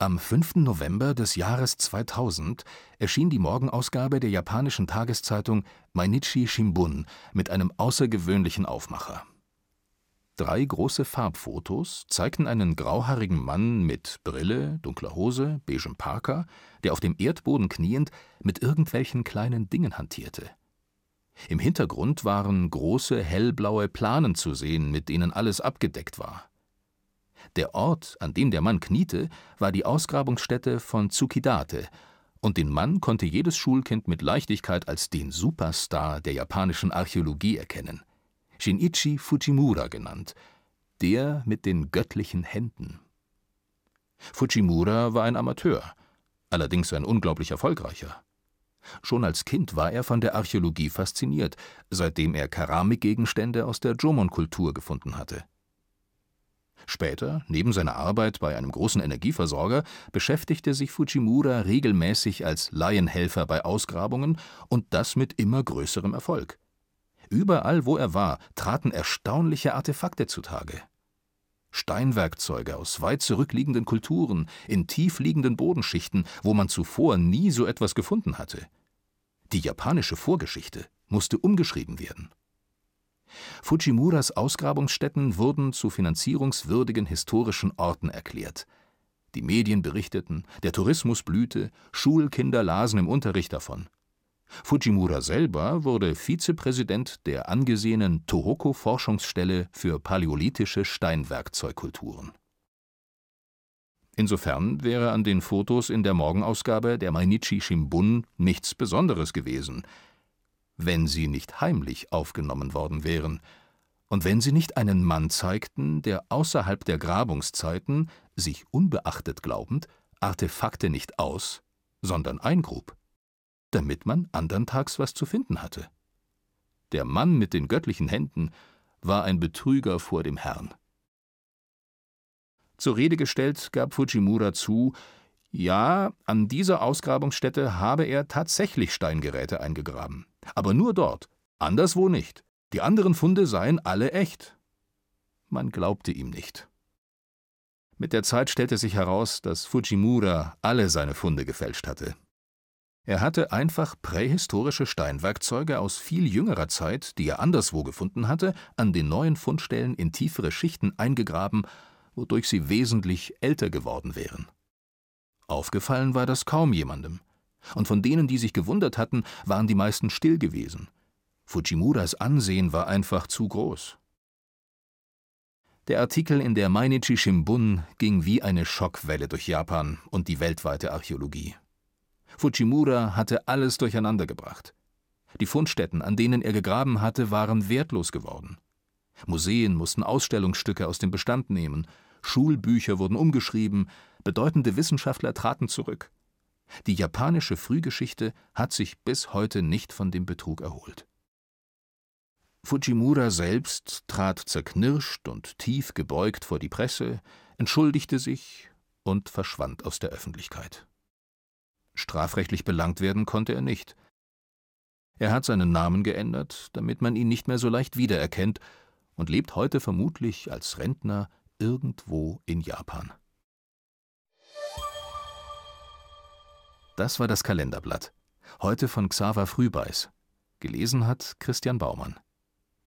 Am 5. November des Jahres 2000 erschien die Morgenausgabe der japanischen Tageszeitung Mainichi Shimbun mit einem außergewöhnlichen Aufmacher. 3 große Farbfotos zeigten einen grauhaarigen Mann mit Brille, dunkler Hose, beigem Parker, der auf dem Erdboden kniend mit irgendwelchen kleinen Dingen hantierte. Im Hintergrund waren große hellblaue Planen zu sehen, mit denen alles abgedeckt war. Der Ort, an dem der Mann kniete, war die Ausgrabungsstätte von Tsukidate, und den Mann konnte jedes Schulkind mit Leichtigkeit als den Superstar der japanischen Archäologie erkennen. Shinichi Fujimura genannt, der mit den göttlichen Händen. Fujimura war ein Amateur, allerdings ein unglaublich erfolgreicher. Schon als Kind war er von der Archäologie fasziniert, seitdem er Keramikgegenstände aus der Jomon-Kultur gefunden hatte. Später, neben seiner Arbeit bei einem großen Energieversorger, beschäftigte sich Fujimura regelmäßig als Laienhelfer bei Ausgrabungen und das mit immer größerem Erfolg. Überall, wo er war, traten erstaunliche Artefakte zutage. Steinwerkzeuge aus weit zurückliegenden Kulturen, in tief liegenden Bodenschichten, wo man zuvor nie so etwas gefunden hatte. Die japanische Vorgeschichte musste umgeschrieben werden. Fujimuras Ausgrabungsstätten wurden zu finanzierungswürdigen historischen Orten erklärt. Die Medien berichteten, der Tourismus blühte, Schulkinder lasen im Unterricht davon. Fujimura selber wurde Vizepräsident der angesehenen Tohoku-Forschungsstelle für paläolithische Steinwerkzeugkulturen. Insofern wäre an den Fotos in der Morgenausgabe der Mainichi Shimbun nichts Besonderes gewesen, wenn sie nicht heimlich aufgenommen worden wären und wenn sie nicht einen Mann zeigten, der außerhalb der Grabungszeiten, sich unbeachtet glaubend, Artefakte nicht aus, sondern eingrub, damit man anderntags was zu finden hatte. Der Mann mit den göttlichen Händen war ein Betrüger vor dem Herrn. Zur Rede gestellt gab Fujimura zu, ja, an dieser Ausgrabungsstätte habe er tatsächlich Steingeräte eingegraben. Aber nur dort, anderswo nicht. Die anderen Funde seien alle echt. Man glaubte ihm nicht. Mit der Zeit stellte sich heraus, dass Fujimura alle seine Funde gefälscht hatte. Er hatte einfach prähistorische Steinwerkzeuge aus viel jüngerer Zeit, die er anderswo gefunden hatte, an den neuen Fundstellen in tiefere Schichten eingegraben, wodurch sie wesentlich älter geworden wären. Aufgefallen war das kaum jemandem. Und von denen, die sich gewundert hatten, waren die meisten still gewesen. Fujimuras Ansehen war einfach zu groß. Der Artikel in der Mainichi Shimbun ging wie eine Schockwelle durch Japan und die weltweite Archäologie. Fujimura hatte alles durcheinandergebracht. Die Fundstätten, an denen er gegraben hatte, waren wertlos geworden. Museen mussten Ausstellungsstücke aus dem Bestand nehmen, Schulbücher wurden umgeschrieben, bedeutende Wissenschaftler traten zurück. Die japanische Frühgeschichte hat sich bis heute nicht von dem Betrug erholt. Fujimura selbst trat zerknirscht und tief gebeugt vor die Presse, entschuldigte sich und verschwand aus der Öffentlichkeit. Strafrechtlich belangt werden konnte er nicht. Er hat seinen Namen geändert, damit man ihn nicht mehr so leicht wiedererkennt, und lebt heute vermutlich als Rentner irgendwo in Japan. Das war das Kalenderblatt. Heute von Xaver Frühbeis. Gelesen hat Christian Baumann.